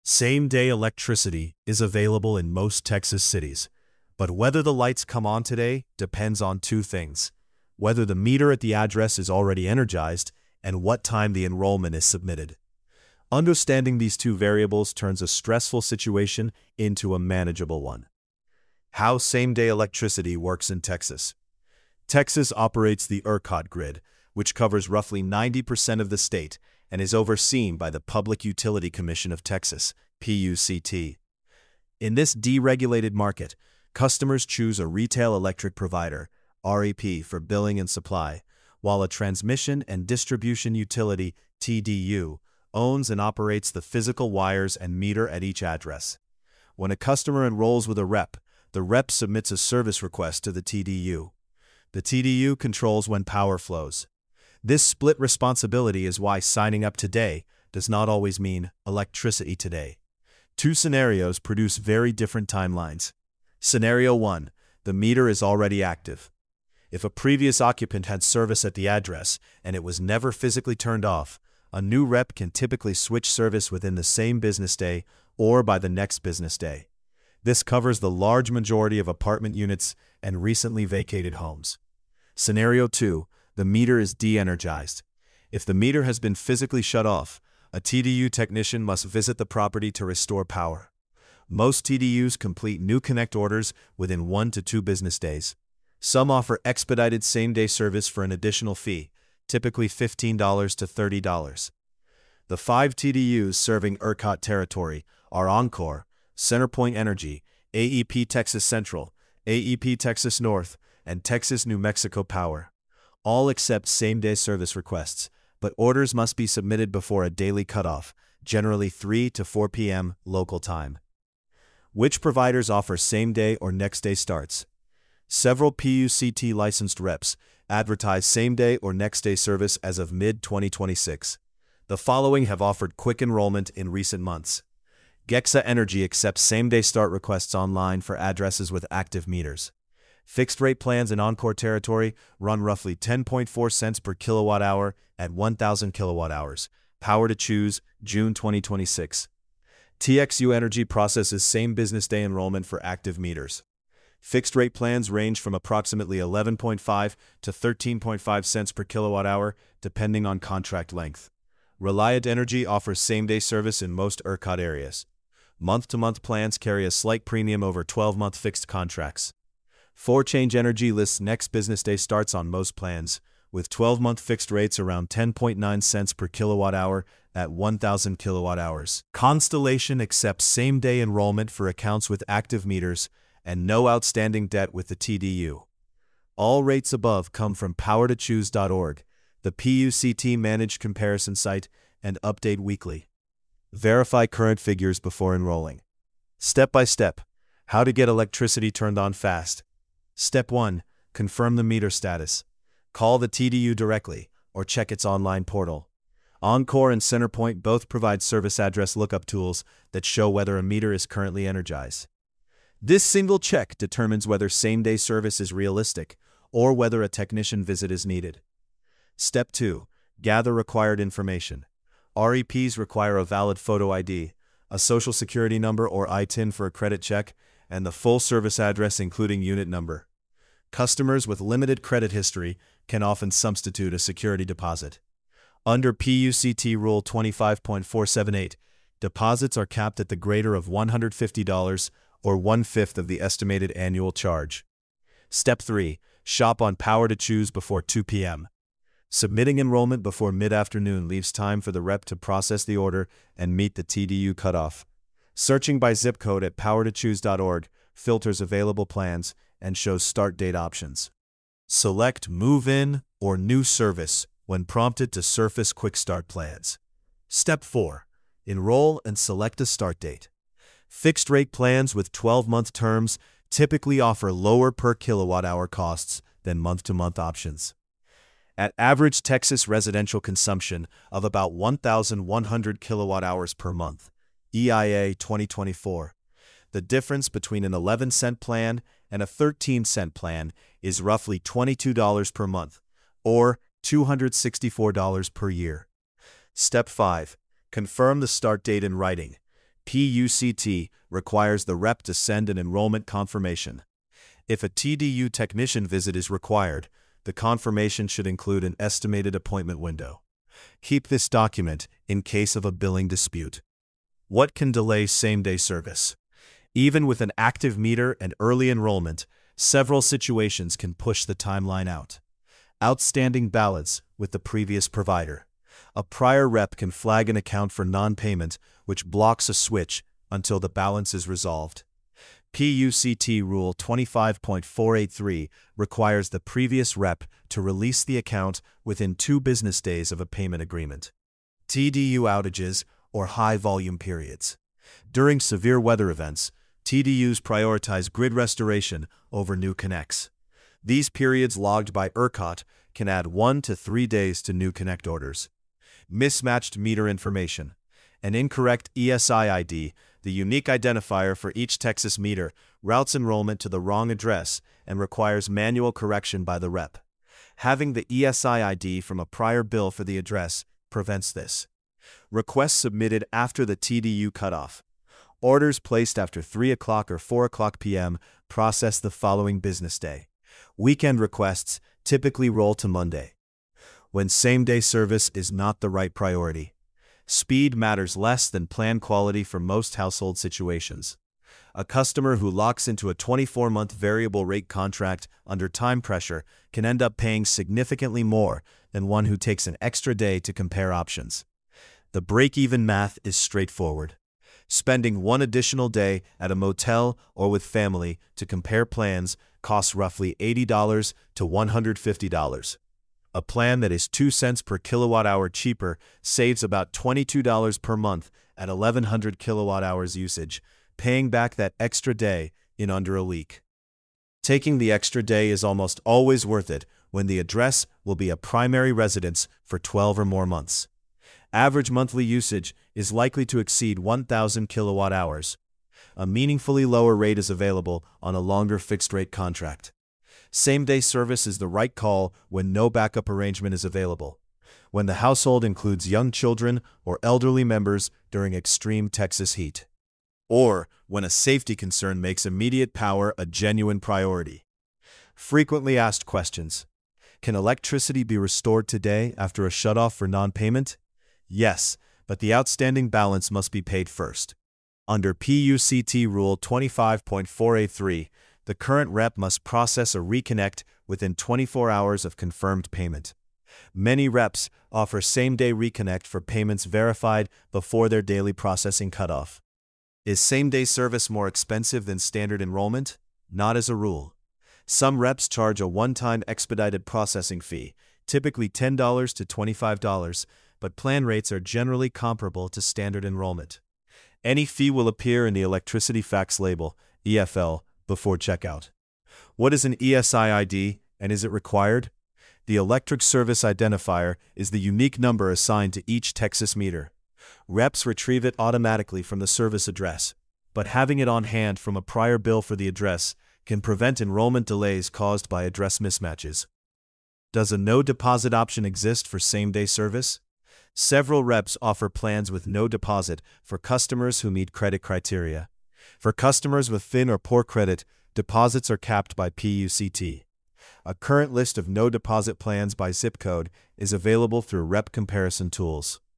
Same-day electricity is available in most Texas cities, but whether the lights come on today depends on two things: whether the meter at the address is already energized and what time the enrollment is submitted. Understanding these two variables turns a stressful situation into a manageable one. How same-day electricity works in Texas. Texas operates the ERCOT grid, which covers roughly 90% of the state and is overseen by the Public Utility Commission of Texas, PUCT. In this deregulated market, customers choose a retail electric provider, REP, for billing and supply, while a transmission and distribution utility, TDU, owns and operates the physical wires and meter at each address. When a customer enrolls with a rep, the rep submits a service request to the TDU. The TDU controls when power flows. This split responsibility is why signing up today does not always mean electricity today. Two scenarios produce very different timelines. Scenario 1. The meter is already active. If a previous occupant had service at the address and it was never physically turned off, a new rep can typically switch service within the same business day or by the next business day. This covers the large majority of apartment units and recently vacated homes. Scenario 2. The meter is de-energized. If the meter has been physically shut off, a TDU technician must visit the property to restore power. Most TDUs complete new connect orders within 1 to 2 business days. Some offer expedited same-day service for an additional fee, typically $15 to $30. The 5 TDUs serving ERCOT territory are Oncor, CenterPoint Energy, AEP Texas Central, AEP Texas North, and Texas New Mexico Power. All accept same-day service requests, but orders must be submitted before a daily cutoff, generally 3 to 4 p.m. local time. Which providers offer same-day or next-day starts? Several PUCT licensed reps advertise same-day or next-day service as of mid-2026. The following have offered quick enrollment in recent months. Gexa Energy accepts same-day start requests online for addresses with active meters. Fixed-rate plans in Oncor territory run roughly 10.4 cents per kilowatt-hour at 1,000 kilowatt-hours. Power to choose, June 2026. TXU Energy processes same business day enrollment for active meters. Fixed-rate plans range from approximately 11.5 to 13.5 cents per kilowatt-hour, depending on contract length. Reliant Energy offers same-day service in most ERCOT areas. Month-to-month plans carry a slight premium over 12-month fixed contracts. 4Change Energy lists next business day starts on most plans, with 12-month fixed rates around 10.9 cents per kilowatt-hour at 1,000 kilowatt-hours. Constellation accepts same-day enrollment for accounts with active meters and no outstanding debt with the TDU. All rates above come from powertochoose.org, the PUCT managed comparison site, and update weekly. Verify current figures before enrolling. Step by step, how to get electricity turned on fast. Step 1. Confirm the meter status. Call the TDU directly or check its online portal. Oncor and CenterPoint both provide service address lookup tools that show whether a meter is currently energized. This single check determines whether same-day service is realistic or whether a technician visit is needed. Step 2. Gather required information. REPs require a valid photo ID, a social security number or ITIN for a credit check, and the full service address including unit number. Customers with limited credit history can often substitute a security deposit. Under PUCT Rule 25.478, deposits are capped at the greater of $150 or 1/5 of the estimated annual charge. Step 3. Shop on Power to Choose before 2 p.m. Submitting enrollment before mid-afternoon leaves time for the rep to process the order and meet the TDU cutoff. Searching by zip code at powertochoose.org filters available plans and shows start date options. Select Move-In or New Service when prompted to surface Quick Start plans. Step 4. Enroll and select a start date. Fixed-rate plans with 12-month terms typically offer lower per kilowatt-hour costs than month-to-month options. At average Texas residential consumption of about 1,100 kilowatt-hours per month, EIA 2024, the difference between an 11-cent plan and a 13-cent plan is roughly $22 per month, or $264 per year. Step 5. Confirm the start date in writing. PUCT requires the rep to send an enrollment confirmation. If a TDU technician visit is required, the confirmation should include an estimated appointment window. Keep this document in case of a billing dispute. What can delay same-day service? Even with an active meter and early enrollment, several situations can push the timeline out. Outstanding balance with the previous provider. A prior rep can flag an account for non-payment, which blocks a switch until the balance is resolved. PUCT Rule 25.483 requires the previous rep to release the account within 2 business days of a payment agreement. TDU outages or high-volume periods. During severe weather events, TDUs prioritize grid restoration over new connects. These periods logged by ERCOT can add 1 to 3 days to new connect orders. Mismatched meter information. An incorrect ESI ID, the unique identifier for each Texas meter, routes enrollment to the wrong address and requires manual correction by the rep. Having the ESI ID from a prior bill for the address prevents this. Requests submitted after the TDU cutoff. Orders placed after 3 o'clock or 4 o'clock p.m. process the following business day. Weekend requests typically roll to Monday. When same-day service is not the right priority. Speed matters less than plan quality for most household situations. A customer who locks into a 24-month variable rate contract under time pressure can end up paying significantly more than one who takes an extra day to compare options. The break-even math is straightforward. Spending 1 additional day at a motel or with family to compare plans costs roughly $80 to $150. A plan that is 2 cents per kilowatt-hour cheaper saves about $22 per month at 1,100 kilowatt-hours usage, paying back that extra day in under a week. Taking the extra day is almost always worth it when the address will be a primary residence for 12 or more months. Average monthly usage is likely to exceed 1,000 kilowatt-hours. A meaningfully lower rate is available on a longer fixed-rate contract. Same-day service is the right call when no backup arrangement is available. When the household includes young children or elderly members during extreme Texas heat. Or when a safety concern makes immediate power a genuine priority. Frequently asked questions. Can electricity be restored today after a shutoff for non-payment? Yes, but the outstanding balance must be paid first. Under PUCT Rule 25.483, the current rep must process a reconnect within 24 hours of confirmed payment. Many reps offer same-day reconnect for payments verified before their daily processing cutoff. Is same-day service more expensive than standard enrollment? Not as a rule. Some reps charge a one-time expedited processing fee, typically $10 to $25, but plan rates are generally comparable to standard enrollment. Any fee will appear in the electricity fax label, EFL, before checkout. What is an ESI ID and is it required? The Electric Service Identifier is the unique number assigned to each Texas meter. Reps retrieve it automatically from the service address, but having it on hand from a prior bill for the address can prevent enrollment delays caused by address mismatches. Does a no deposit option exist for same-day service? Several reps offer plans with no deposit for customers who meet credit criteria. For customers with thin or poor credit, deposits are capped by PUCT. A current list of no deposit plans by zip code is available through rep comparison tools.